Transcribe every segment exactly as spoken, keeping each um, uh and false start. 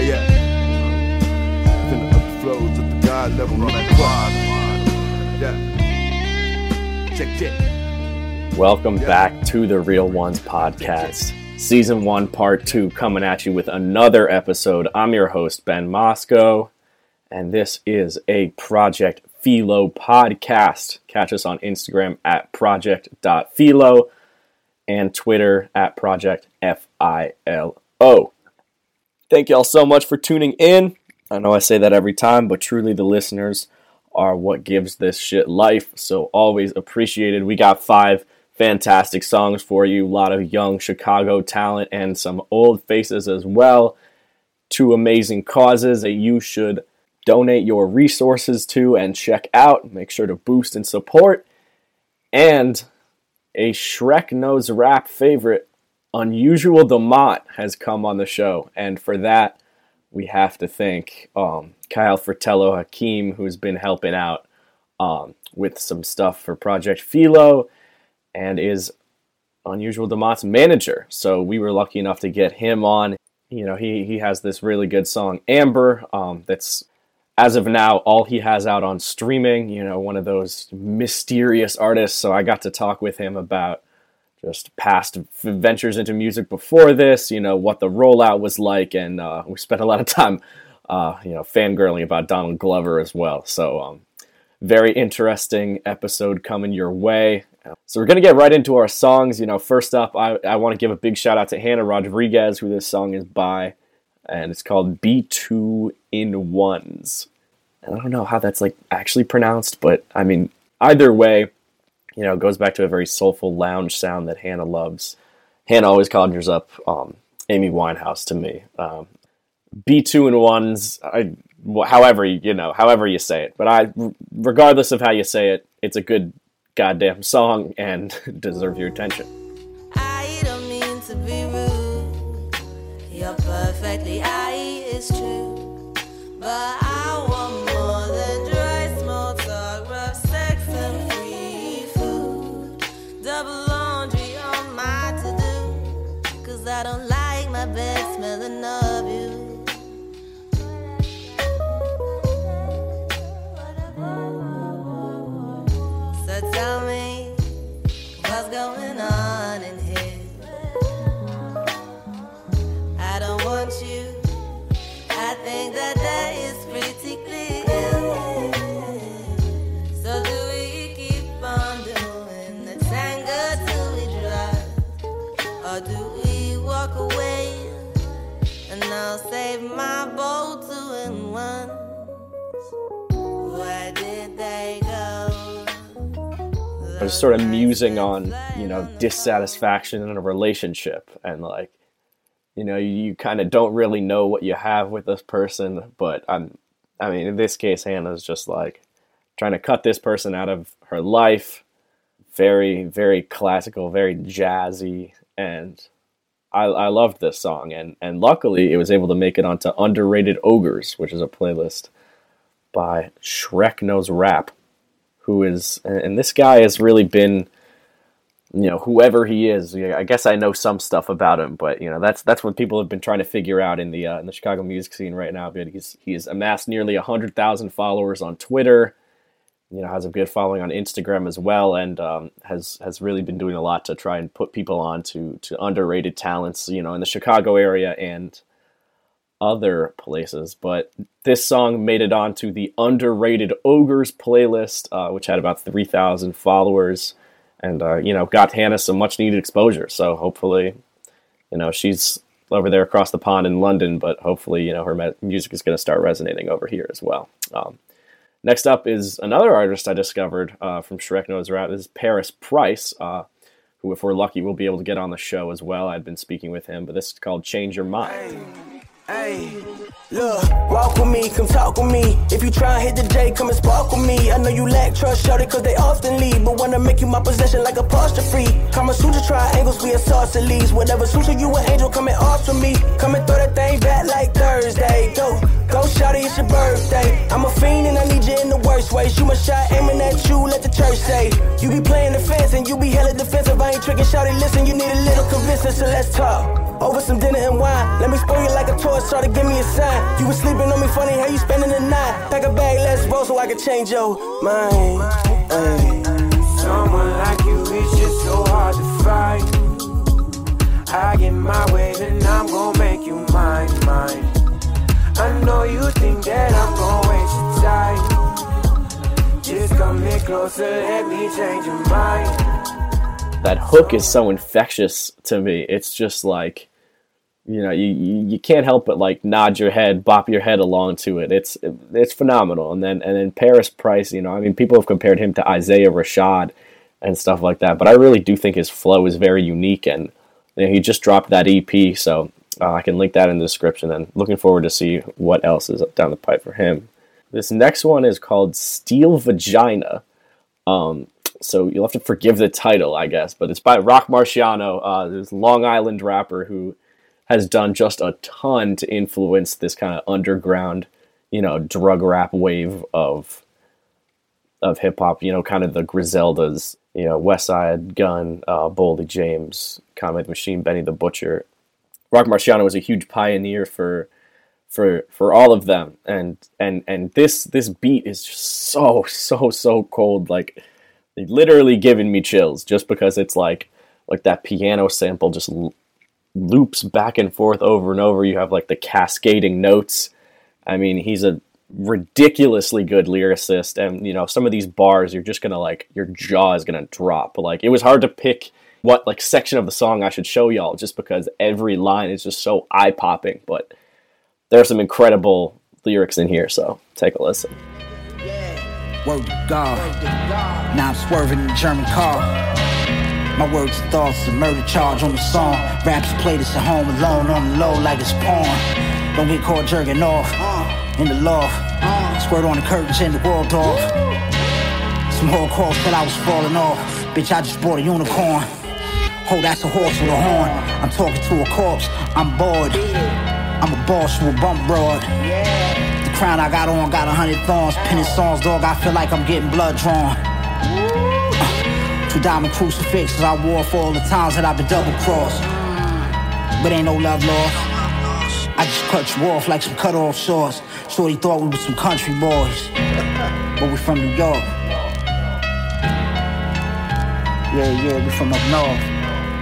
yeah. Finna up the flows at the God level on that quad. Yeah. Check, check. Welcome yeah. back to the Real Ones podcast. Season one, part two, coming at you with another episode. I'm your host, Ben Moscow, and this is a Project Philo podcast. Catch us on Instagram at project dot philo and Twitter at project F I L O. Thank y'all so much for tuning in. I know I say that every time, but truly the listeners are what gives this shit life, so always appreciated. We got five fantastic songs for you, a lot of young Chicago talent and some old faces as well. Two amazing causes that you should donate your resources to and check out. Make sure to boost and support. And a Shrek Knows Rap favorite, Unusual Demont, has come on the show. And for that, we have to thank um, Kyle Fratello Hakeem, who's been helping out um, with some stuff for Project Philo, and is Unusual Demont's manager. So we were lucky enough to get him on. You know, he he has this really good song, Amber, um, that's, as of now, all he has out on streaming. You know, one of those mysterious artists. So I got to talk with him about just past ventures into music before this, you know, what the rollout was like, and uh, we spent a lot of time, uh, you know, fangirling about Donald Glover as well. So, um, very interesting episode coming your way. So we're going to get right into our songs. You know, first up, I, I want to give a big shout out to Hannah Rodriguez, who this song is by, and it's called B two in ones. And I don't know how that's like actually pronounced, but I mean, either way, you know, it goes back to a very soulful lounge sound that Hannah loves. Hannah always conjures up um, Amy Winehouse to me. Um, B two in ones, I, however, you know, however you say it. But I, regardless of how you say it, it's a good goddamn song and deserves your attention. I don't mean to be rude. You're perfectly, I is true. But I want more than dry small talk, rough sex and free food. Double laundry on my to-do, cause I don't like my bed smelling of you. So tell me what's going on in here. I don't want you. I think that that is pretty clear. So do we keep on doing the tango till we drive, or do we walk away and I'll save my boat two in one? Where did they go? I was sort of musing on, you know, dissatisfaction in a relationship, and like, you know, you, you kind of don't really know what you have with this person, but I'm, I mean, in this case, Hannah's just like trying to cut this person out of her life. Very, very classical, very jazzy, and I, I loved this song, and, and luckily it was able to make it onto Underrated Ogres, which is a playlist by Shrek Knows Rap, who is, and this guy has really been, you know, whoever he is. I guess I know some stuff about him, but you know, that's that's what people have been trying to figure out in the uh, in the Chicago music scene right now. But he's he's amassed nearly a hundred thousand followers on Twitter. You know, has a good following on Instagram as well, and um, has has really been doing a lot to try and put people on to to underrated talents, you know, in the Chicago area and other places. But this song made it onto the Underrated Ogres playlist, uh, which had about three thousand followers, and uh, you know, got Hannah some much needed exposure. So hopefully, you know, she's over there across the pond in London, but hopefully, you know, her me- music is going to start resonating over here as well. Um, next up is another artist I discovered uh, from Shrek Knows Rap. This is Paris Price, uh, who, if we're lucky, we'll be able to get on the show as well. I've been speaking with him, but this is called Change Your Mind. Hey, look, walk with me, come talk with me. If you try and hit the J, come and spark with me. I know you lack trust, shorty, cause they often leave, but wanna make you my possession like apostrophe. Kama Sutra triangles, we isosceles. Whatever suits you, you an angel, come and offer me. Come and throw that thing back like Thursday. Go, go, shorty, it's your birthday. I'm a fiend and I need you in the worst way. Shoot my shot, aiming at you, let the church say. You be playing defense and you be hella defensive, I ain't a trick and shout it, listen, you need a little convincing, so let's talk. Over some dinner and wine, let me spoil you like a toy, try to give me a sign. You was sleeping on me funny, how you spending the night? Pack a bag, let's roll so I can change your mind. Ay. Someone like you is just so hard to find. I get my way, then I'm gon' make you mine, mine. I know you think that I'm gon' waste your time. Just come here closer, let me change your mind. That hook is so infectious to me. It's just like, you know, you, you, you can't help but like nod your head, bop your head along to it. It's it's phenomenal. And then and then Paris Price, you know, I mean, people have compared him to Isaiah Rashad and stuff like that, but I really do think his flow is very unique. And you know, he just dropped that E P, so uh, I can link that in the description. And looking forward to see what else is down the pipe for him. This next one is called Steel Vagina. Um, so you'll have to forgive the title, I guess, but it's by Rock Marciano, uh, this Long Island rapper who has done just a ton to influence this kind of underground, you know, drug rap wave of of hip hop. You know, kind of the Griseldas, you know, Westside Gun, uh, Boldy James, Comet Machine, Benny the Butcher. Rock Marciano was a huge pioneer for for for all of them, and and and this this beat is just so so so cold, like literally giving me chills, just because it's like like that piano sample just l- loops back and forth over and over. You have like the cascading notes. I mean, he's a ridiculously good lyricist, and you know, some of these bars you're just gonna like, your jaw is gonna drop. Like, it was hard to pick what like section of the song I should show y'all, just because every line is just so eye-popping, but there are some incredible lyrics in here, so take a listen. Word to God. Now I'm swerving in the German car. My words and thoughts, a murder charge on the song. Rappers play this at home alone, on the low like it's porn. Don't get caught jerking off in the loft. Squirt on the curtains in the Waldorf. Some hardcore said I was falling off. Bitch, I just bought a unicorn. Oh, that's a horse with a horn. I'm talking to a corpse, I'm bored. I'm a boss with a bump broad. The crown I got on got a hundred thorns. Penning songs, dog, I feel like I'm getting blood drawn. Uh, two diamond crucifixes I wore for all the times that I've been double-crossed. But ain't no love lost. I just cut you off like some cut-off shorts. Shorty thought we were some country boys, but we from New York. Yeah, yeah, we from up north.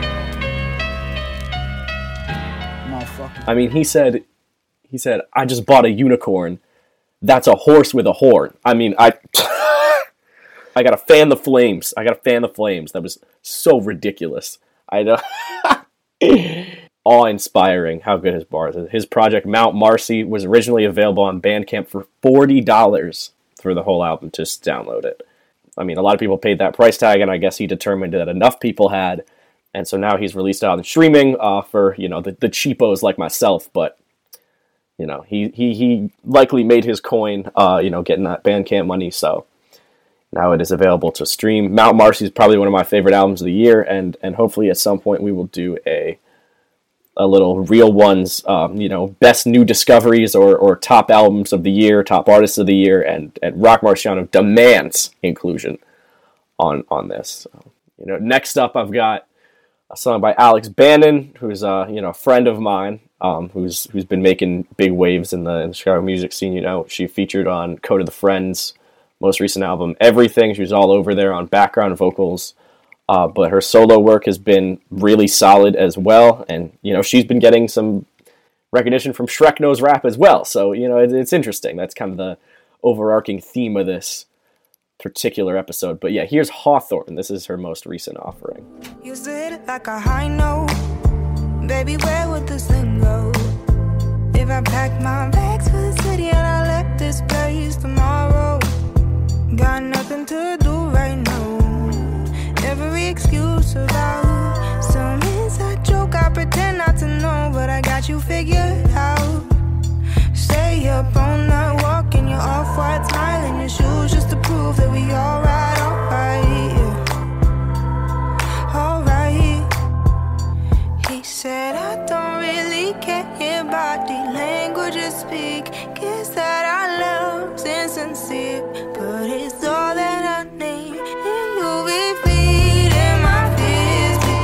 I mean, he said, he said, I just bought a unicorn. That's a horse with a horn. I mean, I, I gotta fan the flames. I gotta fan the flames. That was so ridiculous. I know. Awe-inspiring how good his bars is. His project Mount Marcy was originally available on Bandcamp for forty dollars for the whole album. Just download it. I mean, a lot of people paid that price tag, and I guess he determined that enough people had. And so now he's released it on streaming uh, for, you know, the, the cheapos like myself. But, you know, he he, he likely made his coin, uh, you know, getting that Bandcamp money. So now it is available to stream. Mount Marcy is probably one of my favorite albums of the year. And, and hopefully at some point we will do a a little Real Ones, um, you know, best new discoveries or, or top albums of the year, top artists of the year. And, and Rock Marciano demands inclusion on, on this. So, you know, next up I've got a song by Alex Bannon, who's uh, you know, a friend of mine, um, who's who's been making big waves in the, in the Chicago music scene. You know, she featured on Code of the Friends' most recent album, Everything. She was all over there on background vocals, uh, but her solo work has been really solid as well. And you know, she's been getting some recognition from Shrek Knows Rap as well. So you know, it, it's interesting. That's kind of the overarching theme of this particular episode. But yeah, here's Hawthorne. This is her most recent offering. You said it like a high note. Baby, where would this thing go? If I pack my bags for the city and I left this place tomorrow, got nothing to do right now. Every excuse about some inside joke I pretend not to know, but I got you figured out. Stay up all night walking your off-white smile in your shoes just to prove that we alright, alright, yeah. Alright. He said I don't really care about the language you speak. Guess that our love's insincere, but it's all that I need. And you'll be feeding my fears.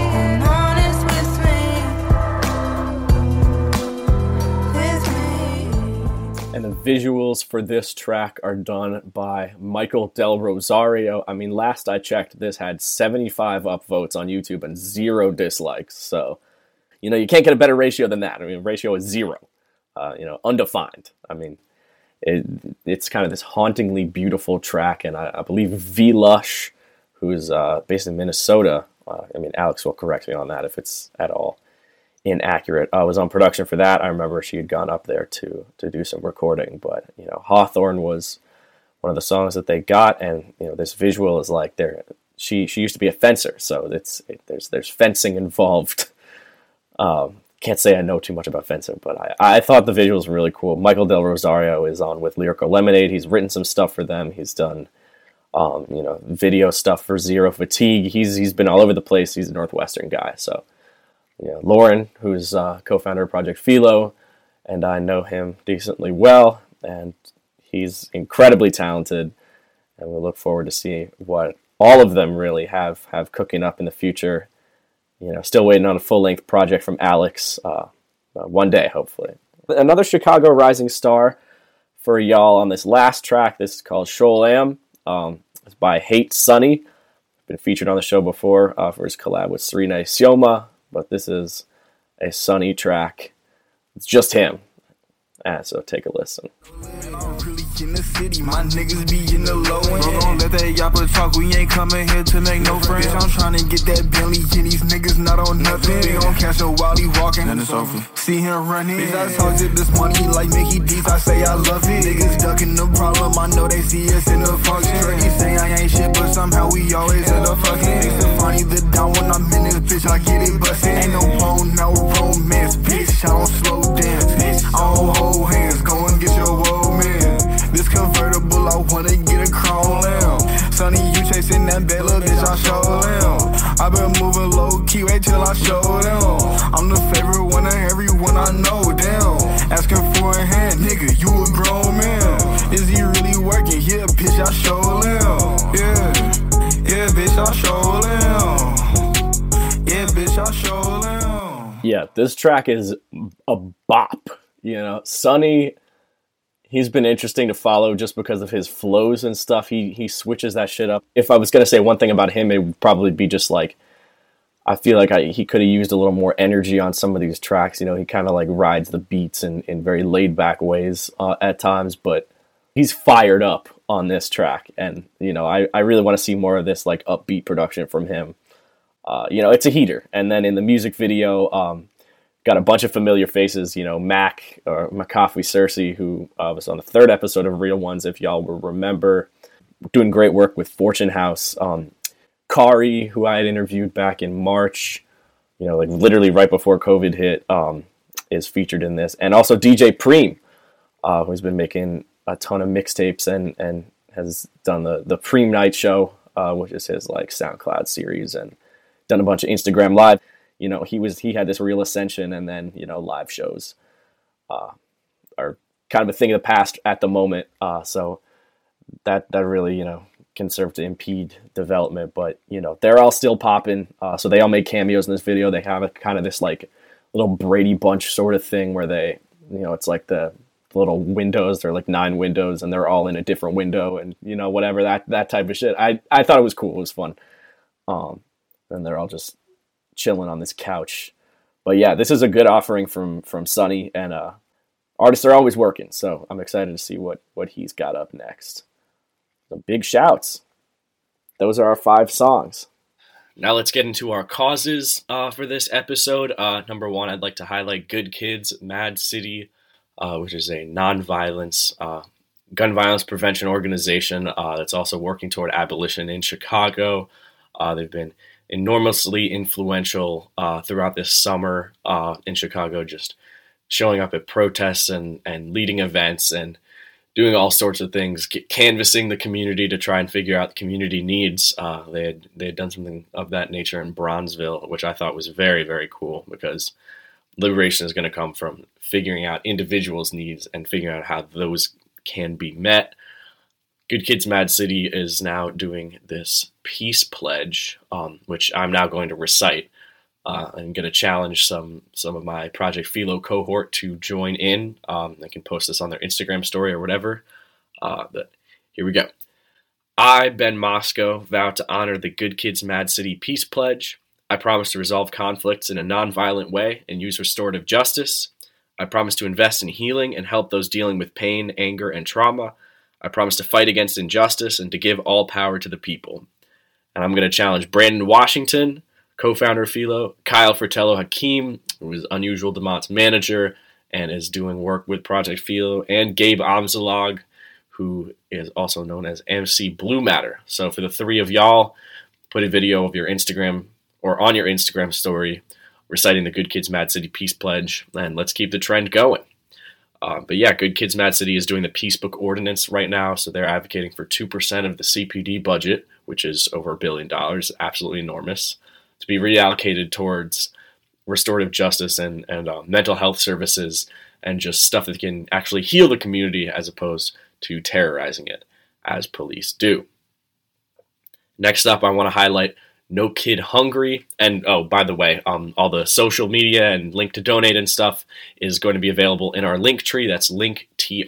visuals for this track are done by Michael Del Rosario. I mean, last I checked, this had seventy-five upvotes on YouTube and zero dislikes. So, you know, you can't get a better ratio than that. I mean, ratio is zero, uh, you know, undefined. I mean, it, it's kind of this hauntingly beautiful track. And I, I believe V. Lush, who's uh, based in Minnesota, uh, I mean, Alex will correct me on that if it's at all inaccurate. I was on production for that. I remember she had gone up there to to do some recording, but you know, Hawthorne was one of the songs that they got, and you know, this visual is like there. She she used to be a fencer, so it's it, there's there's fencing involved. Um, can't say I know too much about fencing, but I I thought the visuals were really cool. Michael Del Rosario is on with Lyrical Lemonade. He's written some stuff for them. He's done um, you know video stuff for Zero Fatigue. He's he's been all over the place. He's a Northwestern guy, so. You know, Lauren, who's uh, co-founder of Project Philo, and I know him decently well, and he's incredibly talented, and we look forward to seeing what all of them really have, have cooking up in the future. You know, still waiting on a full-length project from Alex, uh, uh, one day, hopefully. Another Chicago rising star for y'all on this last track. This is called Shoal Um, it's by Hate Sunny. Been featured on the show before uh, for his collab with Serena Sioma. But this is a Sunny track. It's just him. Ah, so take a listen. In the city, my niggas be in the low end. Bro, don't let that yapper talk, we ain't coming here to make no friends. I'm trying to get that Bentley, and these niggas not on nothing. They gon' catch a while he walking, and it's over. See him running, bitch, I talk to this money like Mickey D's, I say I love it. Niggas ducking the problem, I know they see us in the function. He say I ain't shit, but somehow we always in the fucking. It's funny the down when I'm in this bitch, I get it bustin'. Ain't no bone, no romance, bitch, I don't slow dance, bitch, I don't hold hands, go and get your old man. This convertible, I wanna get a chrome lamb. Sonny, you chasing that bad little bitch, I show them. I been moving low key, wait till I show them. I'm the favorite one of everyone I know, damn. Asking for a hand, nigga, you a grown man. Is he really working? Yeah, bitch, I show them. Yeah, yeah, bitch, I show them. Yeah, bitch, I show them. Yeah, this track is a bop. You know, Sonny, he's been interesting to follow just because of his flows and stuff. He he switches that shit up. If I was going to say one thing about him, it would probably be just like, I feel like I, he could have used a little more energy on some of these tracks. You know, he kind of like rides the beats in, in very laid back ways uh, at times, but he's fired up on this track. And, you know, I, I really want to see more of this like upbeat production from him. Uh, you know, it's a heater. And then in the music video, um, got a bunch of familiar faces, you know, Mac, or McCaffrey Cersei, who uh, was on the third episode of Real Ones, if y'all will remember, doing great work with Fortune House. Um, Kari, who I had interviewed back in March, you know, like literally right before COVID hit, um, is featured in this. And also D J Preem, uh, who's been making a ton of mixtapes and, and has done the, the Preem Night Show, uh, which is his like SoundCloud series, and done a bunch of Instagram Live. You know, he was he had this real ascension, and then, you know, live shows uh, are kind of a thing of the past at the moment. Uh, so that that really, you know, can serve to impede development. But, you know, they're all still popping. Uh, so they all make cameos in this video. They have a kind of this like little Brady Bunch sort of thing where they, you know, it's like the little windows. They're like nine windows, and they're all in a different window, and, you know, whatever, that that type of shit. I I thought it was cool. It was fun. Um, and they're all just chilling on this couch. But yeah, this is a good offering from from Sonny, and uh artists are always working, so I'm excited to see what what he's got up next. So big shouts. Those are our five songs. Now let's get into our causes uh for this episode. Uh number one, I'd like to highlight Good Kids Mad City, uh which is a non-violence uh gun violence prevention organization uh that's also working toward abolition in Chicago. Uh they've been enormously influential uh, throughout this summer uh, in Chicago, just showing up at protests and, and leading events and doing all sorts of things, canvassing the community to try and figure out the community needs. Uh, they had they had done something of that nature in Bronzeville, which I thought was very, very cool, because liberation is going to come from figuring out individuals' needs and figuring out how those can be met. Good Kids Mad City is now doing this peace pledge, um, which I'm now going to recite. Uh, I'm going to challenge some some of my Project Philo cohort to join in. Um, they can post this on their Instagram story or whatever. Uh, but here we go. I, Ben Moscow, vow to honor the Good Kids Mad City Peace Pledge. I promise to resolve conflicts in a nonviolent way and use restorative justice. I promise to invest in healing and help those dealing with pain, anger, and trauma. I promise to fight against injustice and to give all power to the people. And I'm going to challenge Brandon Washington, co-founder of Philo, Kyle Fratello Hakeem, who is Unusual Demot's manager and is doing work with Project Philo, and Gabe Amzalog, who is also known as M C Blue Matter. So for the three of y'all, put a video of your Instagram or on your Instagram story reciting the Good Kids Mad City Peace Pledge, and let's keep the trend going. Uh, but yeah, Good Kids Mad City is doing the Peace Book Ordinance right now, so they're advocating for two percent of the C P D budget, which is over a billion dollars, absolutely enormous, to be reallocated towards restorative justice and, and uh, mental health services and just stuff that can actually heal the community as opposed to terrorizing it, as police do. Next up, I want to highlight No Kid Hungry. And, oh, by the way, um, all the social media and link to donate and stuff is going to be available in our link tree. That's linktr.ee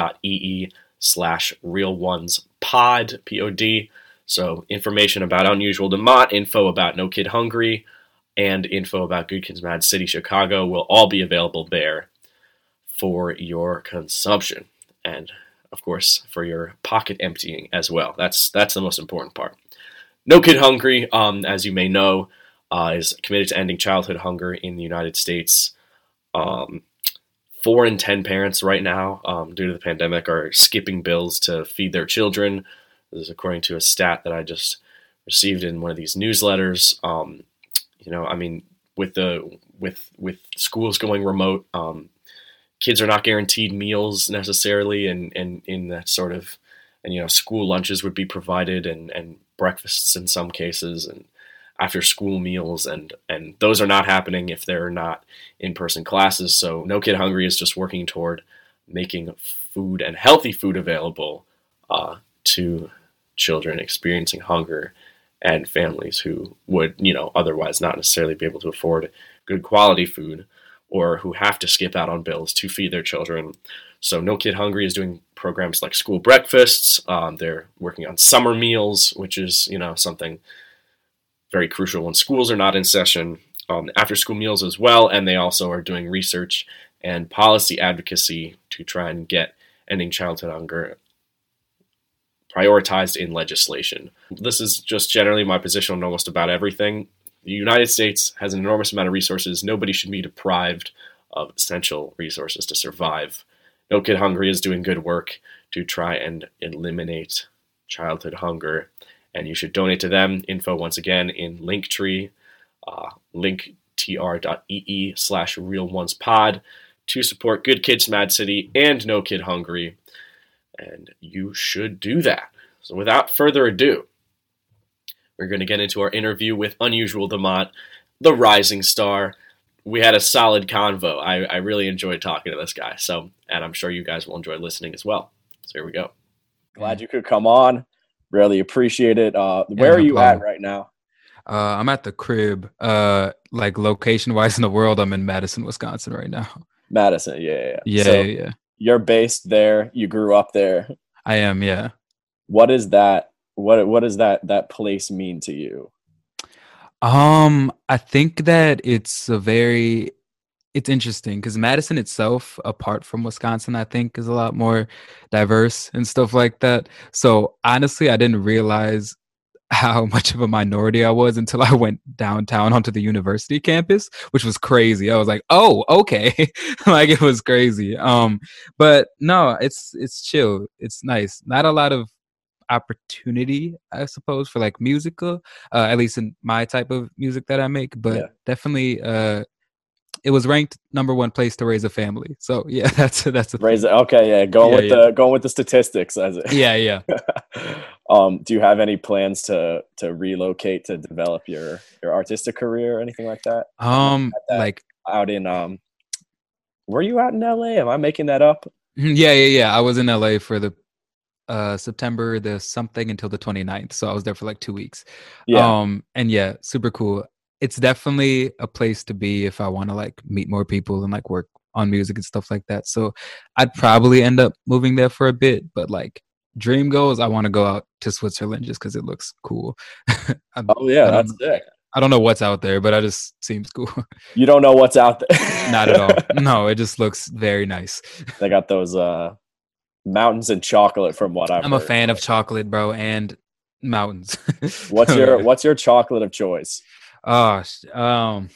slash real ones pod, P O D. So information about Unusual Demot, info about No Kid Hungry, and info about Good Kids Mad City Chicago will all be available there for your consumption. And of course, for your pocket emptying as well. That's that's the most important part. No Kid Hungry, um, as you may know, uh, is committed to ending childhood hunger in the United States. Um, four in ten parents right now, um, due to the pandemic, are skipping bills to feed their children. This is according to a stat that I just received in one of these newsletters. Um, you know, I mean, with the with with schools going remote, um, kids are not guaranteed meals necessarily, and, and in that sort of, and you know, school lunches would be provided, and, and breakfasts in some cases, and after school meals, and and those are not happening if they're not in-person classes. So No Kid Hungry is just working toward making food and healthy food available uh, to children experiencing hunger and families who would, you know, otherwise not necessarily be able to afford good quality food, or who have to skip out on bills to feed their children. So No Kid Hungry is doing programs like school breakfasts. Um, they're working on summer meals, which is, you know, something very crucial when schools are not in session. Um, after school meals as well, and they also are doing research and policy advocacy to try and get ending childhood hunger prioritized in legislation. This is just generally my position on almost about everything. The United States has an enormous amount of resources. Nobody should be deprived of essential resources to survive. No Kid Hungry is doing good work to try and eliminate childhood hunger, and you should donate to them. Info, once again, in Linktree, uh, linktr.ee slash real ones pod, to support Good Kids Mad City and No Kid Hungry, and you should do that. So without further ado, we're going to get into our interview with Unusual Demot, the rising star. We had a solid convo. I, I really enjoyed talking to this guy. So, and I'm sure you guys will enjoy listening as well. So here we go. Glad you could come on. Really appreciate it. Uh, where Yeah, are no you problem. at right now? Uh, I'm at the crib. Uh, like location wise in the world, I'm in Madison, Wisconsin right now. Madison. Yeah, yeah. Yeah, So yeah, yeah. you're based there. You grew up there. I am. Yeah. What is that? What What does that that place mean to you? Um, I think that it's a very, it's interesting because Madison itself, apart from Wisconsin, I think is a lot more diverse and stuff like that. So honestly, I didn't realize how much of a minority I was until I went downtown onto the university campus, which was crazy. I was like, oh, okay. Like it was crazy. Um, but no, it's it's chill. It's nice. Not a lot of opportunity, I suppose, for like musical, uh, at least in my type of music that I make, but Yeah. definitely uh it was ranked number one place to raise a family. So yeah, that's that's a Raise it. Okay, yeah. Going Yeah, with yeah. the going with the statistics as it. yeah, yeah. um, do you have any plans to to relocate to develop your your artistic career or anything like that? Um that. like Out in um, were you out in L A? Am I making that up? yeah, yeah, yeah. I was in L A for the uh September the something until the twenty-ninth. So I was there for like two weeks. Yeah. Um and yeah, super cool. it's definitely a place to be if I want to like meet more people and like work on music and stuff like that. So I'd probably end up moving there for a bit, but like dream goals, I want to go out to Switzerland just because it looks cool. I, Oh yeah, I that's don't, sick. I don't know what's out there, but it just seems cool. You don't know what's out there. Not at all. No, it just looks very nice. They got those uh, mountains and chocolate from what I've I'm a heard. fan of chocolate, bro, and mountains. What's your What's your chocolate of choice? Oh, sh- um,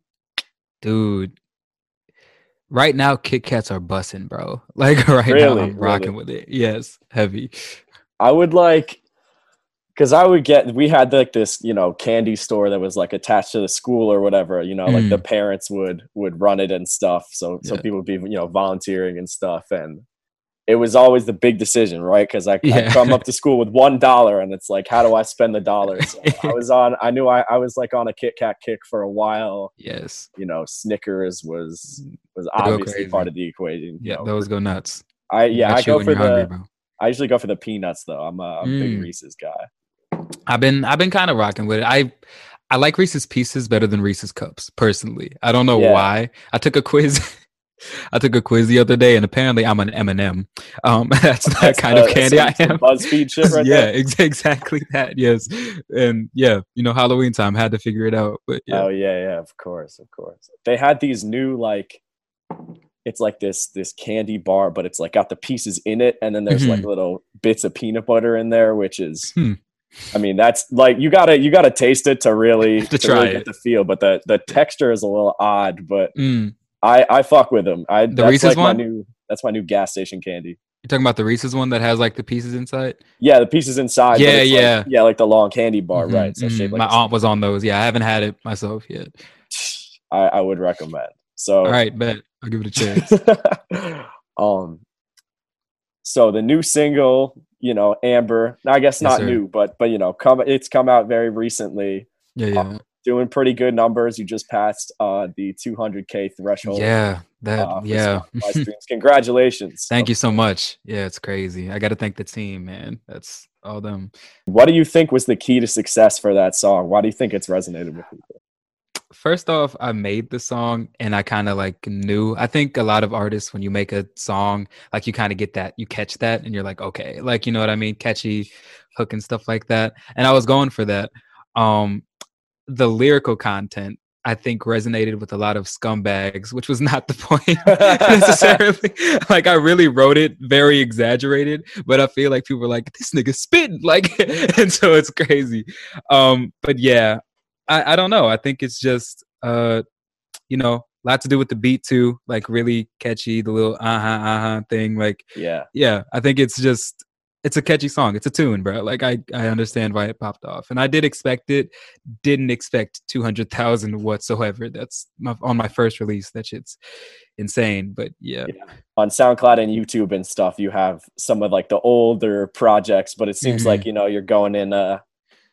dude. Right now, Kit Kats are bussing, bro. Like right now, Really? I'm rocking Really? with it. Yes, heavy. I would like, because I would get, we had like this, you know, candy store that was like attached to the school or whatever, you know, like the Mm. parents would would run it and stuff. So so Yeah. people would be, you know, volunteering and stuff. And it was always the big decision, right? Because I Yeah. I'd come up to school with one dollar and it's like, how do I spend the dollar? So I was on, I knew I, I was like on a Kit Kat kick for a while. Yes. You know, Snickers was was go obviously crazy. part of the equation. you Yeah, know. those go nuts. I yeah, Got I you go when for you're the hungry, bro. I usually go for the peanuts though. I'm a, I'm a big Mm. Reese's guy. I've been I've been kind of rocking with it. I I like Reese's Pieces better than Reese's Cups personally. I don't know Yeah. why. I took a quiz. I took a quiz the other day, and apparently I'm an M and M. Um, that's that That's kind the- of candy some- I some am. BuzzFeed shit right yeah, there. ex- exactly that. Yes, and yeah, you know, Halloween time had to figure it out. But yeah, Oh yeah, yeah, of course, of course. They had these new like, it's like this this candy bar, but it's like got the pieces in it, and then there's like Mhm. little bits of peanut butter in there, which is, Hmm. I mean, that's like you gotta you gotta taste it to really To to, try really it. get the feel. But the the texture is a little odd, but Mm. I I fuck with them. I The that's Reese's like one? my new that's my new gas station candy. You're talking about the Reese's one that has like the pieces inside. Yeah, the pieces inside. but Yeah, it's like- yeah. yeah, like the long candy bar, Mhm, right? So mhm. shaped like My a- aunt was on those. Yeah, I haven't had it myself yet. I, I would recommend. So All right, bet I'll give it a chance. um so the new single, you know, Amber, I guess Yes, not sir. new, but but you know, come it's come out very recently, Yeah, yeah, doing pretty good numbers. You just passed uh the two hundred K threshold. yeah. That uh, for yeah. Spotify streams. Congratulations. Thank you so much. Yeah, it's crazy. I got to thank the team, man. That's all them. What do you think was the key to success for that song? Why do you think it's resonated with people? First off, I made the song and I kind of like knew. I think a lot of artists, when you make a song, like you kind of get that, you catch that, and you're like, okay, like you know what I mean, catchy hook and stuff like that. And I was going for that. Um, the lyrical content, I think, resonated with a lot of scumbags, which was not the point necessarily. Like I really wrote it very exaggerated, but I feel like people were like, "This nigga spitting," like, and so it's crazy. Um, but yeah, I, I don't know. I think it's just, uh, you know, a lot to do with the beat too. Like really catchy, the little uh huh uh huh thing. Like, Yeah. yeah, I think it's just it's a catchy song. It's a tune, bro. Like I I understand why it popped off, and I did expect it. Didn't expect two hundred thousand whatsoever. That's my, on my first release. That shit's insane. But yeah, On SoundCloud and YouTube and stuff, you have some of like the older projects, but it seems Mhm. like, you know, you're going in a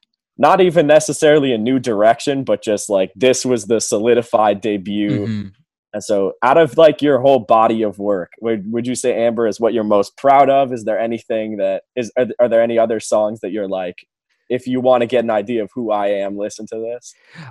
not even necessarily a new direction, but just like this was the solidified debut. Mhm. And so out of like your whole body of work, would, would you say Amber is what you're most proud of? Is there anything that is, are, are there any other songs that you're like, if you want to get an idea of who I am, listen to this?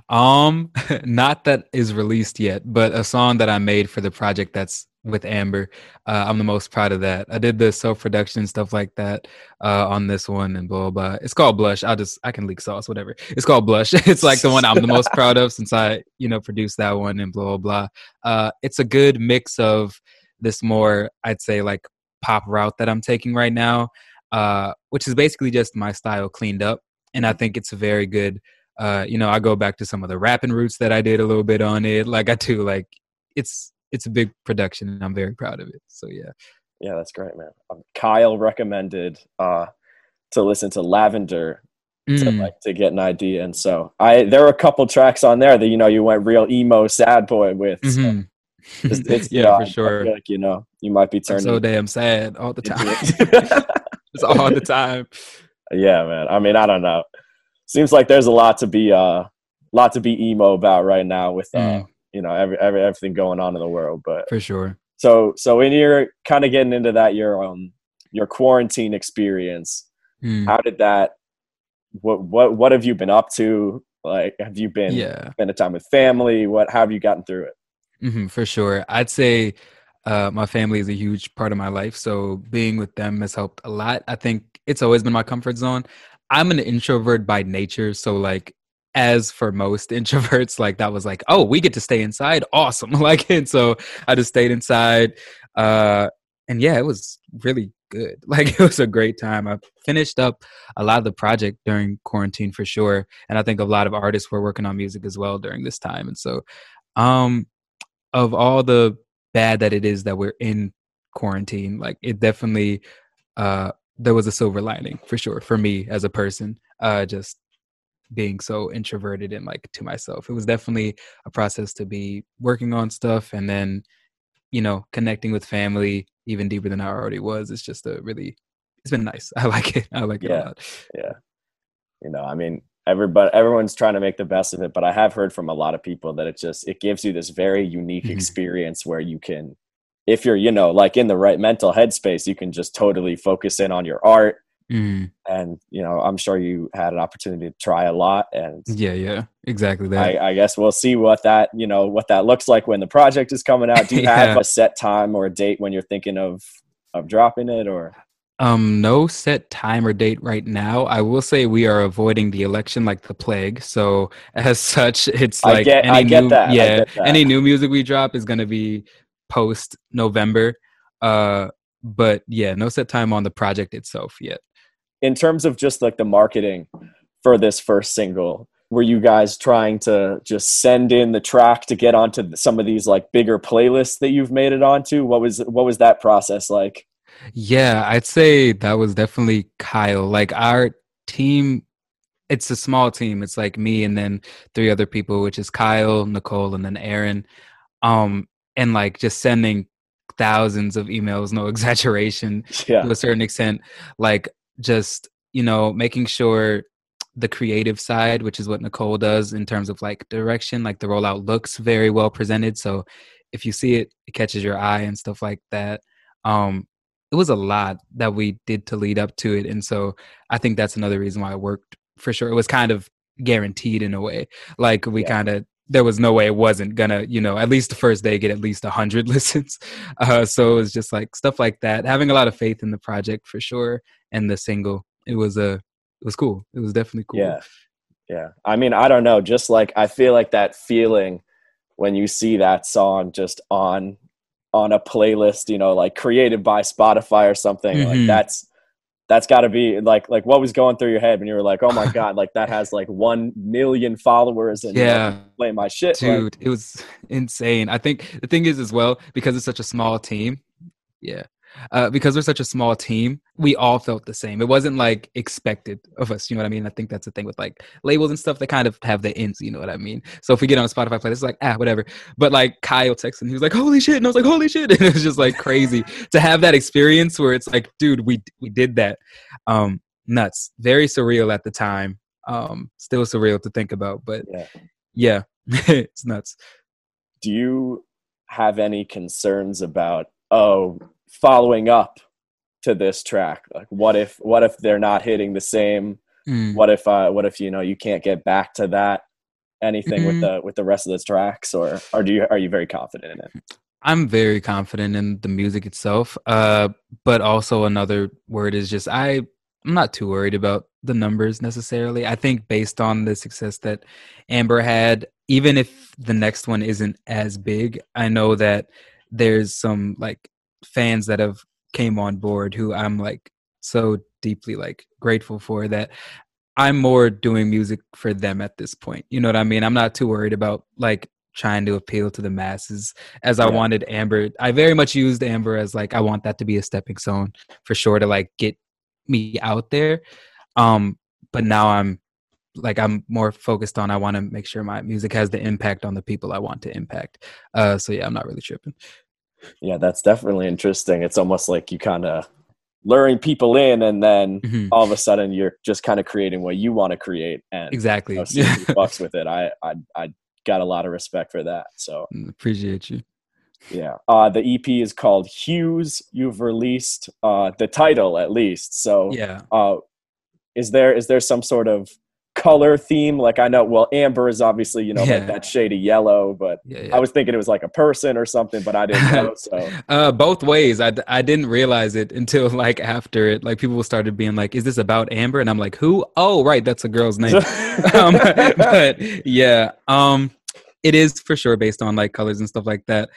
Um, not that is released yet, but a song that I made for the project that's with Amber. Uh, I'm the most proud of that. I did the self-production stuff like that uh, on this one and blah, blah, blah. It's called Blush. I'll just, I can leak sauce, whatever. It's called Blush. It's like the one I'm the most proud of since I, you know, produced that one and blah, blah, blah. Uh, it's a good mix of this more, I'd say like pop route that I'm taking right now, uh, which is basically just my style cleaned up. And I think it's a very good, uh, you know, I go back to some of the rapping roots that I did a little bit on it. Like I do, like it's, it's a big production and I'm very proud of it. So yeah. Yeah, that's great, man. Um, Kyle recommended uh, to listen to Lavender to Mm. like to get an idea, and so I there were a couple tracks on there that, you know, you went real emo sad boy with. So Mhm. it's, it's, Yeah, you know, for I- I sure. feel like, you know, you might be I'm turning. so damn sad all the into time. it. It's all the time. Yeah, man. I mean, I don't know. Seems like there's a lot to be uh, lot to be emo about right now with uh, Mm. you know, every, every everything going on in the world. But For sure. so so when you're kind of getting into that, your um your quarantine experience, Mm. how did that? What what what have you been up to? Like, have you been Yeah. spending time with family? What, how have you gotten through it? Hmm, for sure. I'd say uh, my family is a huge part of my life. So being with them has helped a lot. I think it's always been my comfort zone. I'm an introvert by nature. So, like, as for most introverts, like, that was like, oh, we get to stay inside. Awesome. Like, and so I just stayed inside. Uh, and yeah, it was really good. Like, it was a great time. I finished up a lot of the project during quarantine for sure. And I think a lot of artists were working on music as well during this time. And so, um, of all the bad that it is that we're in quarantine, like, it definitely uh there was a silver lining for sure for me as a person, uh just being so introverted and like to myself. It was definitely a process to be working on stuff and then, you know, connecting with family even deeper than I already was. It's just a really, it's been nice. I like it. I like it a Yeah. lot. Yeah. You know, I mean, everybody, everyone's trying to make the best of it, but I have heard from a lot of people that it just, it gives you this very unique Mhm. experience where you can, if you're, you know, like in the right mental headspace, you can just totally focus in on your art. Mhm. And, you know, I'm sure you had an opportunity to try a lot, and Yeah, yeah, exactly that. I, I guess we'll see what that, you know, what that looks like when the project is coming out. Do you have Yeah. a set time or a date when you're thinking of, of dropping it, or? Um, no set time or date right now. I will say we are avoiding the election like the plague. So as such, it's I like get- any I get new, that. I yeah, get that. any new music we drop is gonna be post November. Uh, but yeah, no set time on the project itself yet. In terms of just like the marketing for this first single, were you guys trying to just send in the track to get onto some of these like bigger playlists that you've made it onto? What was, what was that process like? Yeah, I'd say that was definitely Kyle. Like, our team, it's a small team. It's like me and then three other people, which is Kyle, Nicole, and then Aaron. Um, and like just sending thousands of emails, no exaggeration, Yeah. to a certain extent. Like, just, you know, making sure the creative side, which is what Nicole does in terms of like direction, like the rollout looks very well presented. So if you see it, it catches your eye and stuff like that. Um, it was a lot that we did to lead up to it. And so I think that's another reason why it worked for sure. It was kind of guaranteed in a way. Like, we Yeah. kind of, there was no way it wasn't gonna, you know, at least the first day get at least a hundred listens. Uh, so it was just like stuff like that, having a lot of faith in the project for sure. And the single, it was a, it was cool. It was definitely cool. Yeah. Yeah. I mean, I don't know. Just like, I feel like that feeling when you see that song just on, on a playlist, you know, like created by Spotify or something, like Mhm. that's, that's gotta be like, like what was going through your head when you were like, oh my God, like that has like one million followers and Yeah. you know, play my shit. Dude, Like, it was insane. I think the thing is as well, because it's such a small team. Yeah. Uh, because we're such a small team, we all felt the same. It wasn't like expected of us. You know what I mean? I think that's the thing with like labels and stuff. They kind of have the ins, you know what I mean? So if we get on a Spotify playlist, it's like, ah, whatever. But like Kyle texted and he was like, holy shit. And I was like, holy shit. And it was just like crazy to have that experience where it's like, dude, we, we did that. Um, nuts. Very surreal at the time. Um, still surreal to think about, but yeah. yeah, it's nuts. Do you have any concerns about, oh, following up to this track? Like, what if, what if they're not hitting the same? Mm. What if, uh, what if, you know, you can't get back to that, anything with Mm. the, with the rest of the tracks, or, or do you, are you very confident in it? I'm very confident in the music itself. Uh, but also another word is just, I, I'm not too worried about the numbers necessarily. I think based on the success that Amber had, even if the next one isn't as big, I know that there's some like fans that have came on board who I'm like so deeply like grateful for, that I'm more doing music for them at this point. You know what I mean? I'm not too worried about like trying to appeal to the masses as I Yeah. wanted Amber. I very much used Amber as like, I want that to be a stepping stone for sure to like get me out there. Um, but now I'm like, I'm more focused on, I want to make sure my music has the impact on the people I want to impact. Uh, so yeah, I'm not really tripping. Yeah, that's definitely interesting. It's almost like you kind of luring people in, and then Mhm. all of a sudden you're just kind of creating what you want to create, and Exactly. you know, seeing who fucks with it. I, I I got a lot of respect for that. So Appreciate you. yeah, uh, the E P is called Hues. You've released uh, the title at least. So Yeah. uh, is there is there some sort of color theme? Like I know, well, amber is obviously, you know, Yeah. like that shade of yellow, but Yeah, yeah. I was thinking it was like a person or something, but I didn't know. So uh, both ways. I, I didn't realize it until like after it. Like people started being like, "Is this about Amber?" And I'm like, "Who? Oh, right, that's a girl's name." um, but yeah, um, it is for sure based on like colors and stuff like that.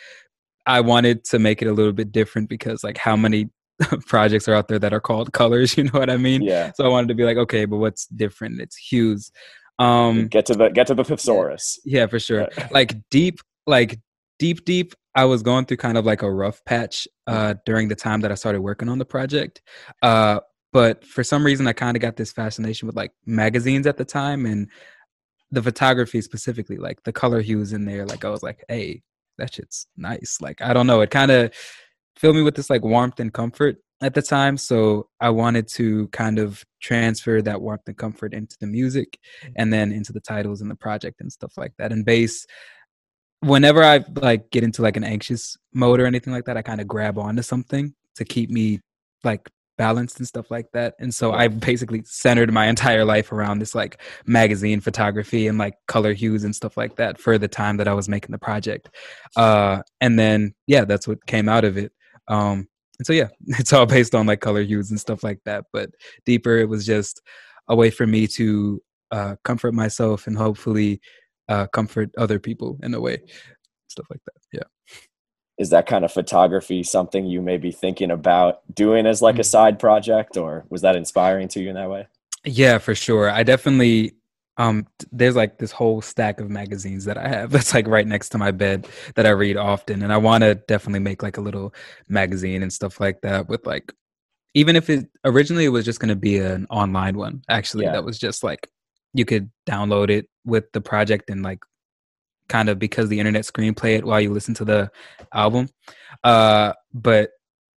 I wanted to make it a little bit different because like how many projects are out there that are called colors, you know what I mean? Yeah. So I wanted to be like, okay, but what's different? It's hues. Um get to the get to the thesaurus. Yeah, for sure. Like deep, like deep, deep. I was going through kind of like a rough patch uh during the time that I started working on the project. Uh but for some reason I kind of got this fascination with like magazines at the time and the photography specifically, like the color hues in there. Like I was like, hey, that shit's nice. Like I don't know, it kind of filled me with this like warmth and comfort at the time. So I wanted to kind of transfer that warmth and comfort into the music and then into the titles and the project and stuff like that. And bass, whenever I like get into like an anxious mode or anything like that, I kind of grab onto something to keep me like balanced and stuff like that. And so I basically centered my entire life around this like magazine photography and like color hues and stuff like that for the time that I was making the project. Uh, and then, yeah, that's what came out of it. Um, and so, yeah, it's all based on like color hues and stuff like that. But Deeper, it was just a way for me to uh, comfort myself and hopefully uh, comfort other people in a way, stuff like that. Yeah. Is that kind of photography something you may be thinking about doing as like a side project, or was that inspiring to you in that way? Yeah, for sure. I definitely, um, there's like this whole stack of magazines that I have that's like right next to my bed that I read often. And I want to definitely make like a little magazine and stuff like that with like, even if it originally it was just going to be an online one, actually, Yeah. that was just like, you could download it with the project and like kind of because the internet screenplay it while you listen to the album. Uh, but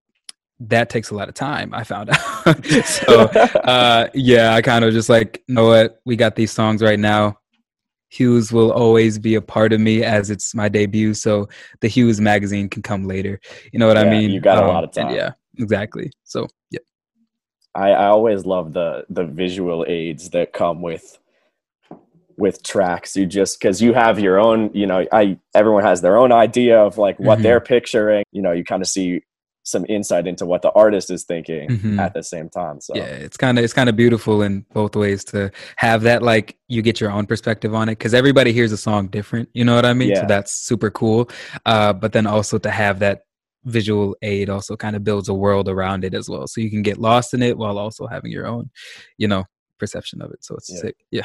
that takes a lot of time, I found out. so uh, yeah, I kind of just like, you know what, we got these songs right now. Hues will always be a part of me as it's my debut. So the Hues magazine can come later. You know what Yeah, I mean? you got a Um, lot of and time. yeah, exactly. So yeah. I, I always love the the visual aids that come with with tracks. You just because you have your own, you know, I everyone has their own idea of like what Mhm. they're picturing. You know, you kind of see some insight into what the artist is thinking Mhm. at the same time. So Yeah, it's kind of it's kind of beautiful in both ways to have that, like you get your own perspective on it because everybody hears a song different, you know what I mean? Yeah. So that's super cool. Uh, but then also to have that visual aid also kind of builds a world around it as well, so you can get lost in it while also having your own, you know, perception of it. So it's Yeah. sick. Yeah.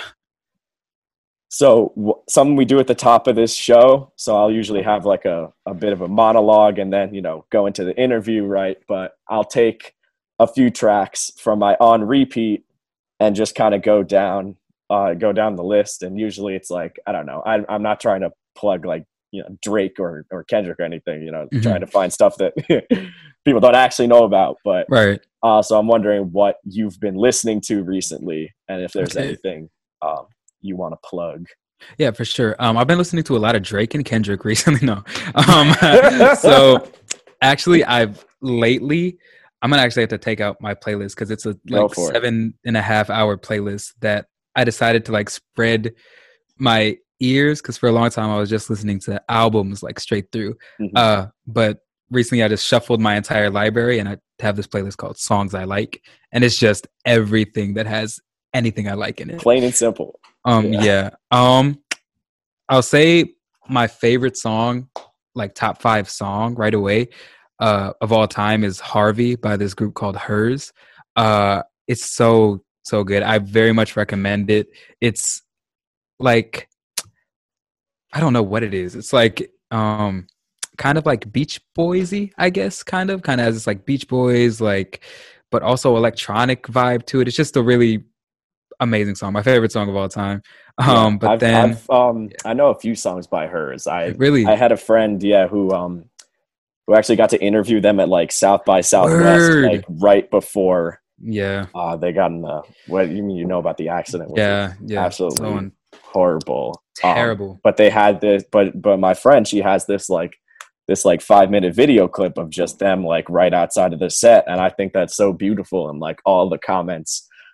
So w- something we do at the top of this show. So I'll usually have like a, a bit of a monologue and then, you know, go into the interview, right? But I'll take a few tracks from my on repeat and just kind of go down, uh, go down the list. And usually it's like, I don't know, I, I'm not trying to plug like, you know, Drake or, or Kendrick or anything, you know, Mhm. trying to find stuff that people don't actually know about. But Right. uh, so I'm wondering what you've been listening to recently and if there's Okay. anything um, you want to plug. Yeah, for sure. Um, I've been listening to a lot of Drake and Kendrick recently. No, um, so actually, I've lately. I'm gonna actually have to take out my playlist because it's a Go like for it. seven and a half hour playlist that I decided to like spread my ears because for a long time I was just listening to albums like straight through. Mhm. Uh, but recently I just shuffled my entire library and I have this playlist called Songs I Like, and it's just everything that has anything I like in it. Plain and simple. Um, Yeah. yeah. Um, I'll say my favorite song, like top five song right away, uh, of all time is Harvey by this group called Hers. Uh, it's so, so good. I very much recommend it. It's like, I don't know what it is. It's like, um, kind of like Beach Boysy, I guess, kind of, kind of has this like Beach Boys, like, but also electronic vibe to it. It's just a really amazing song. My favorite song of all time. Um, Yeah, but I've, then I've, um, I know a few songs by Hers. I really, I had a friend, yeah, who um who actually got to interview them at like South by Southwest, Word. like right before yeah, uh they got in the what you mean you know about the accident? which yeah, was yeah, absolutely so un- horrible, Um, terrible. but they had this, but but my friend, she has this like this like five minute video clip of just them like right outside of the set, and I think that's so beautiful, and like all the comments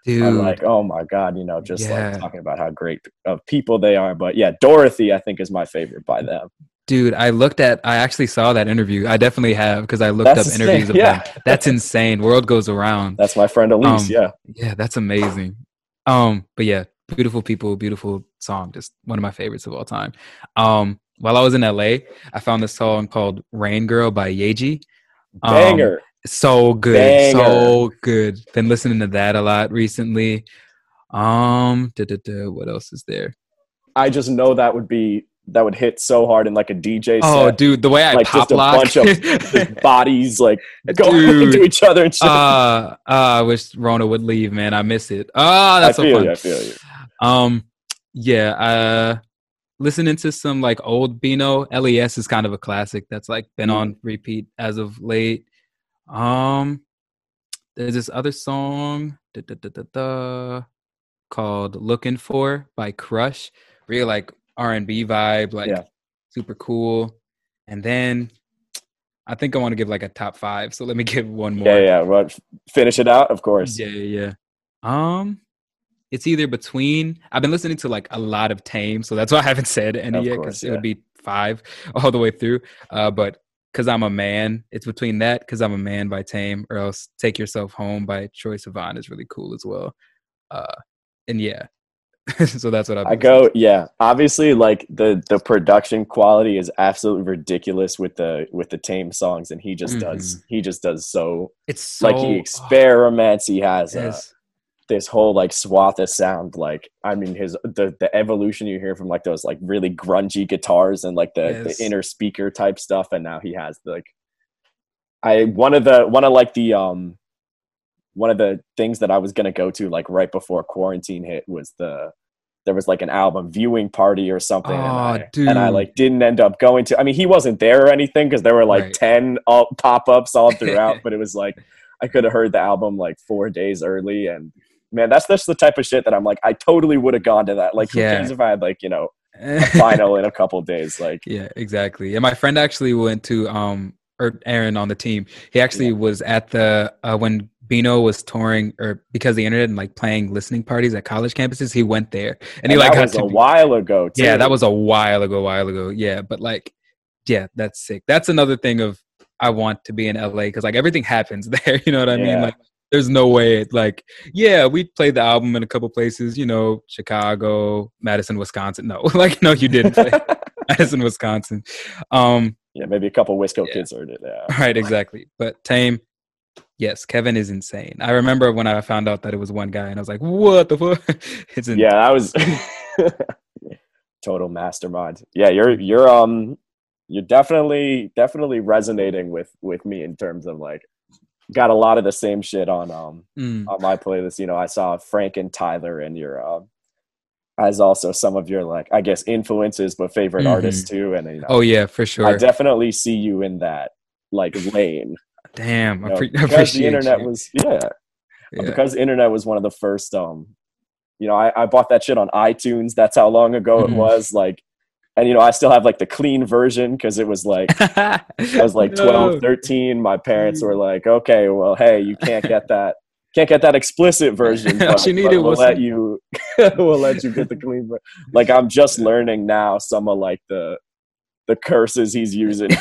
Dude, I'm like, oh my God, you know, just yeah. like talking about how great of people they are. But yeah, Dorothy, I think, is my favorite by them. Dude, I looked at, I actually saw that interview. I definitely have because I looked That's up insane, interviews of yeah. them. That's insane. World Goes Around. That's my friend Elise, Um, yeah. Yeah, that's amazing. Um, but yeah, beautiful people, beautiful song. Just one of my favorites of all time. Um, while I was in L A, I found this song called Rain Girl by Yeji. Um, Banger. So good. Banger. So good. Been listening to that a lot recently. Um, da, da, da, what else is there? I just know that would be that would hit so hard in like a D J set. Oh, dude, the way I like pop just a lock. bunch of just bodies like going Dude. into each other and shit. Uh, uh, I wish Rona would leave, man. I miss it. Ah, that's I so feel fun. you, I feel you. Um, yeah. Uh, listening to some like old Beano. L E S is kind of a classic that's like been Mm. on repeat as of late. Um, there's this other song da, da, da, da, da, called "Looking For" by Crush. Really like R and B vibe, like Yeah. super cool. And then I think I want to give like a top five. So let me give one more. Yeah, yeah. Well, finish it out, of course. Yeah, yeah, yeah. Um, it's either between. I've been listening to like a lot of Tame, so that's why I haven't said any Of yet course, because it yeah. would be five all the way through. Uh, but because I'm a man, it's between that because I'm a man by Tame, or else Take Yourself Home by Troye Sivan is really cool as well. Uh, and yeah, so that's what I've I been go, listening yeah. Obviously, like the the production quality is absolutely ridiculous with the with the Tame songs, and he just does he just does so to. It's so like he experiments. He has uh, yes. this whole like swath of sound. Like I mean, his the the evolution you hear from like those like really grungy guitars and like the Yes. the inner speaker type stuff, and now he has like I one of the one of like the um one of the things that I was gonna go to like right before quarantine hit was the there was like an album viewing party or something, and, Oh, I, and I dude. like didn't end up going to. I mean, he wasn't there or anything because there were like Right. ten all, pop-ups all throughout, but it was like I could have heard the album like four days early, and man, that's just the type of shit that I'm like I totally would have gone to that. Like, who Yeah. cares if I had like you know a final in a couple of days? Like, Yeah, exactly. And my friend actually went to um or Aaron on the team. He actually Yeah. was at the uh, when Beano was touring or because of the internet and like playing listening parties at college campuses, he went there and, and he like that got was to a be- while ago. Too. Yeah, that was a while ago, while ago. Yeah, but like yeah, that's sick. That's another thing of I want to be in L A because like everything happens there, you know what I mean? Yeah. Like there's no way like yeah, we played the album in a couple places, you know, Chicago, Madison, Wisconsin. No, like no, you didn't play Madison, Wisconsin. Um yeah, maybe a couple Wisco Yeah. kids heard it. Yeah. Right, exactly. But Tame, yes, Kevin is insane. I remember when I found out that it was one guy, and I was like, "What the fuck?" It's in- Yeah, that was total mastermind. Yeah, you're you're um you're definitely definitely resonating with with me in terms of like got a lot of the same shit on um Mm. on my playlist. You know, I saw Frank and Tyler and your um as also some of your like I guess influences but favorite Mhm. artists too. And you know, Oh yeah, for sure. I definitely see you in that like lane. Damn, You I know, pre- because appreciate the internet you. was yeah. Yeah. Because the internet was one of the first um you know I, I bought that shit on iTunes. That's how long ago Mhm. it was. Like and you know I still have like the clean version because it was like I was like twelve, No. thirteen. My parents were like, okay, well, hey, you can't get that can't get that explicit version, All but, she but needed we'll was let some- you we'll let you get the clean version. Like I'm just learning now some of like the the curses he's using.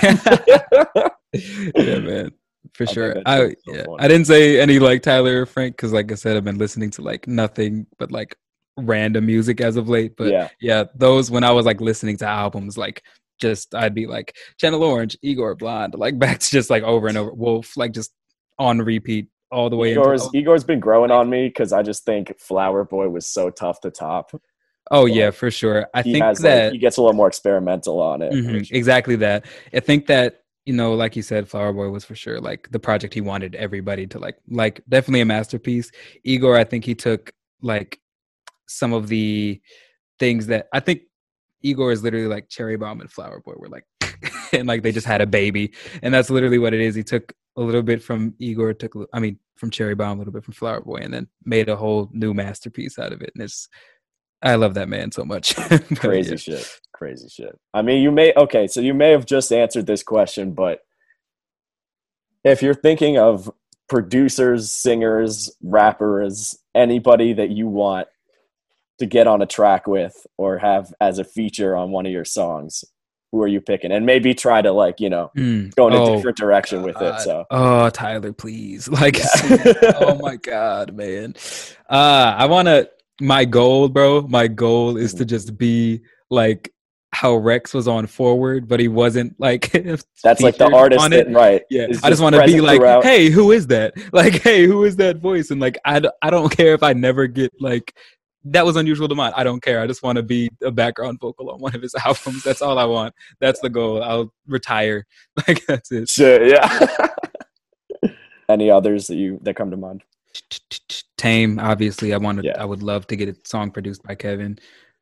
Yeah, man, for I think sure. that I shit's so yeah, funny. I didn't say any like Tyler or Frank because, like I said, I've been listening to like nothing but like random music as of late. But Yeah. yeah, those when I was like listening to albums, like just I'd be like Channel Orange, Igor Blonde, like back to just like over and over Wolf, like just on repeat all the way. into- Igor's Igor's been growing on me because I just think Flower Boy was so tough to top. oh yeah, for sure. I He think has that like he gets a little more experimental on it. Mhm, which- exactly that. I think that you know, like you said, Flower Boy was for sure like the project he wanted everybody to like. Like definitely a masterpiece. Igor, I think he took like some of the things that I think Igor is literally like Cherry Bomb and Flower Boy were like, and like they just had a baby, and that's literally what it is. He took a little bit from Igor, took a li- I mean from Cherry Bomb, a little bit from Flower Boy, and then made a whole new masterpiece out of it. And it's I love that man so much. But, crazy yeah. shit. Crazy shit. I mean, you may okay, so you may have just answered this question, but if you're thinking of producers, singers, rappers, anybody that you want to get on a track with or have as a feature on one of your songs, who are you picking? And maybe try to like, you know, Mm. go in a Oh, different direction with it. God. So Oh, Tyler, please. Like, Yeah. oh my God, man. Uh, I want to, my goal, bro, my goal is to just be like how Rex was on Forward, but he wasn't like, that's like the featured artist on it. that, right. Yeah, is I just want to be present like, throughout. hey, who is that? Like, hey, who is that voice? And like, I, d- I don't care if I never get like, that was unusual to mine. I don't care. I just want to be a background vocal on one of his albums. That's all I want. That's the goal. I'll retire. Like, that's it. Shit, yeah. Any others that you that come to mind? Tame, obviously. I wanted. Yeah. I would love to get a song produced by Kevin.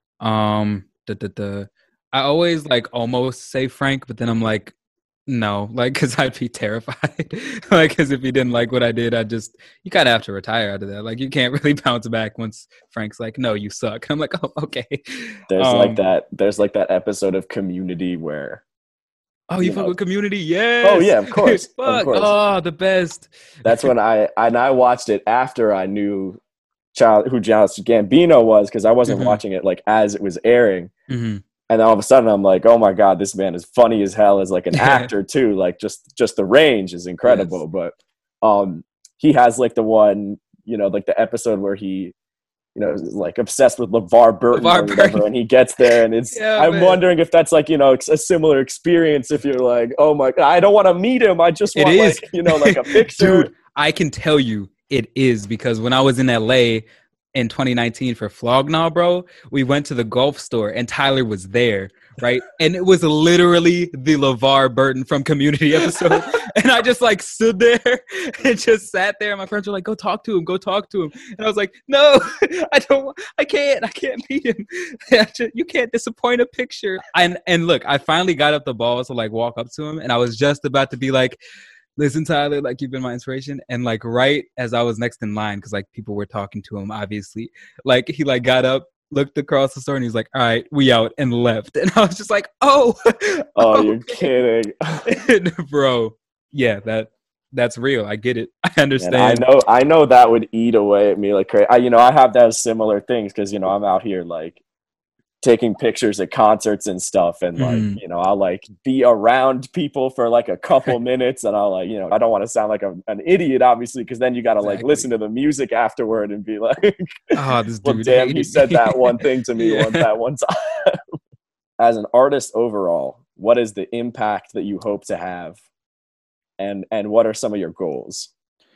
Um, the the the. I always like almost say Frank, but then I'm like, no, like because I'd be terrified. Like, because if he didn't like what I did, I just you kind of have to retire out of that. Like, you can't really bounce back once Frank's like, no, you suck. I'm like, oh, okay. There's Um, like that. There's like that episode of Community where. Oh, you, you fuck know- with Community? Yes. Oh yeah, of course, of Fuck. course. Oh, the best. That's when I and I watched it after I knew child who Childish Gambino was, because I wasn't Mhm. watching it like as it was airing. Mhm. And then all of a sudden I'm like, oh my God, this man is funny as hell as like an actor too. Like just just the range is incredible. But um he has like the one, you know, like the episode where he, you know, is like obsessed with LeVar Burton LeVar or whatever, Burton. and he gets there and it's Yeah, I'm man. wondering if that's like, you know, a similar experience if you're like, oh my God, I don't want to meet him. I just It want is. like, you know, like a picture. Dude, I can tell you it is, because when I was in L A in twenty nineteen for Flognaw, bro, we went to the Gulf store and Tyler was there, right? And it was literally the LeVar Burton from Community episode. And I just like stood there and just sat there. And my friends were like, go talk to him, go talk to him. And I was like, no, I don't, I can't, I can't meet him. I just- you can't disappoint a picture. And, and look, I finally got up the balls to like walk up to him, and I was just about to be like, listen, Tyler, like you've been my inspiration. And like right as I was next in line, because like people were talking to him, obviously, like he like got up, looked across the store, and he's like, all right, we out, and left. And I was just like, oh, Oh, you're okay. kidding. Bro. Yeah, that that's real. I get it. I And understand. I know, I know that would eat away at me like crazy. I, you know, I have those similar things because you know I'm out here like taking pictures at concerts and stuff, and like Mhm. you know I'll like be around people for like a couple minutes, and I'll like you know I don't want to sound like a, an idiot, obviously, because then you got to like Exactly. listen to the music afterward and be like, Oh, this well, dude damn, he hated said me. that one thing to me Yeah. one that one time. As an artist overall, what is the impact that you hope to have, and and what are some of your goals?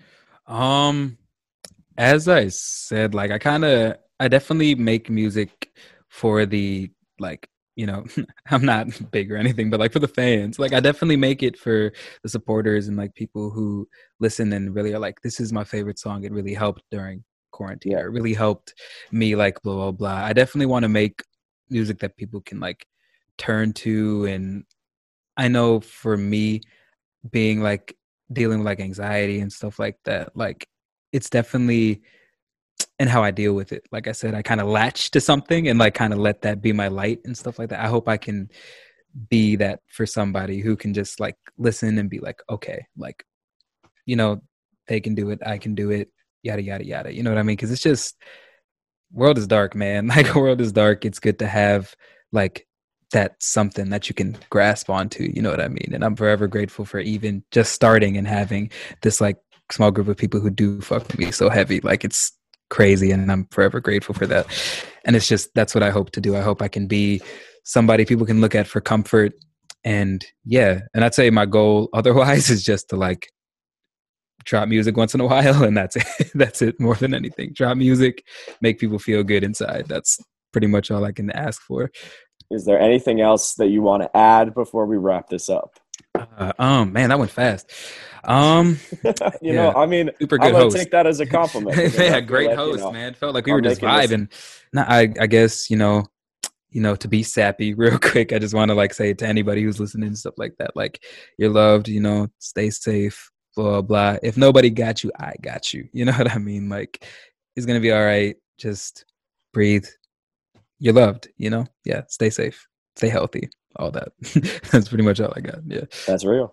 Um, as I said, like I kind of, I definitely make music for the like, you know, I'm not big or anything, but like for the fans, like I definitely make it for the supporters and like people who listen and really are like, this is my favorite song. It really helped during quarantine. Yeah. Or it really helped me, like blah blah blah. I definitely want to make music that people can like turn to, and I know for me, being like dealing with like anxiety and stuff like that, like it's definitely, and how I deal with it. Like I said, I kind of latch to something and like kind of let that be my light and stuff like that. I hope I can be that for somebody who can just like listen and be like, okay, like, you know, they can do it, I can do it, yada yada yada. You know what I mean? Because it's just, world is dark, man. Like world is dark. It's good to have like that something that you can grasp onto, you know what I mean? And I'm forever grateful for even just starting and having this like small group of people who do fuck with me so heavy. Like it's crazy, and I'm forever grateful for that. And it's just, that's what I hope to do. I hope I can be somebody people can look at for comfort. And yeah, and I'd say my goal otherwise is just to like drop music once in a while, and that's it. That's it, more than anything. Drop music, make people feel good inside. That's pretty much all I can ask for. Is there anything else that you want to add before we wrap this up? Uh, um, man, that went fast. Um, you Yeah. know, I mean, super I'm good gonna host. take that as a compliment. because I yeah, feel great like, you host, know, man. Felt like we I'm were just making this- vibing. No, I, I guess you know, you know, to be sappy real quick. I just want to like say to anybody who's listening and stuff like that, like you're loved. You know, stay safe. Blah blah. If nobody got you, I got you. You know what I mean? Like it's gonna be all right. Just breathe. You're loved. You know? Yeah. Stay safe. Stay healthy. All that. That's pretty much all I got. Yeah. That's real.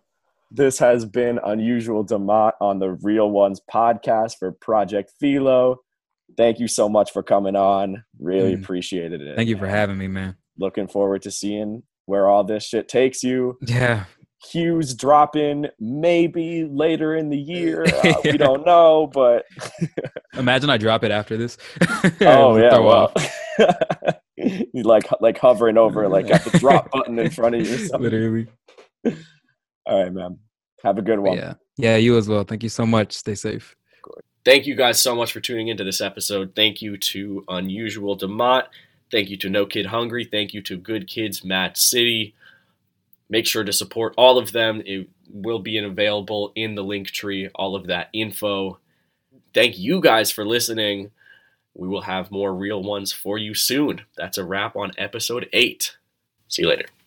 This has been Unusual Demont on the Real Ones podcast for Project Philo. Thank you so much for coming on. Really mm. appreciated it. Thank you for having me, man. Looking forward to seeing where all this shit takes you. Yeah. Hughes dropping maybe later in the year. Uh, we don't know, but imagine I drop it after this. Oh yeah, well, you like like hovering over like at the drop button in front of you. Literally. All right, man. Have a good one. Yeah, yeah, you as well. Thank you so much. Stay safe. Thank you guys so much for tuning into this episode. Thank you to Unusual Demont. Thank you to No Kid Hungry. Thank you to Good Kids Mad City. Make sure to support all of them. It will be available in the link tree, all of that info. Thank you guys for listening. We will have more real ones for you soon. That's a wrap on episode eight. See you later.